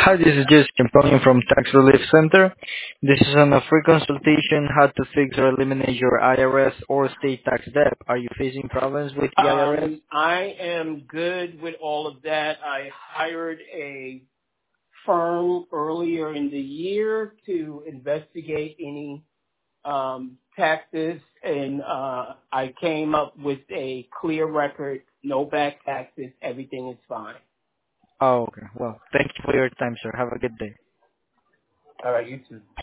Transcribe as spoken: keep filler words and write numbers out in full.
Hi, this is Jess. I'm calling from Tax Relief Center. This is on a free consultation how to fix or eliminate your I R S or state tax debt. Are you facing problems with the I R S? Um, I am good with all of that. I hired a firm earlier in the year to investigate any um, taxes, and uh, I came up with a clear record, no back taxes, everything is fine. Oh, okay. Well, thank you for your time, sir. Have a good day. All right, you too.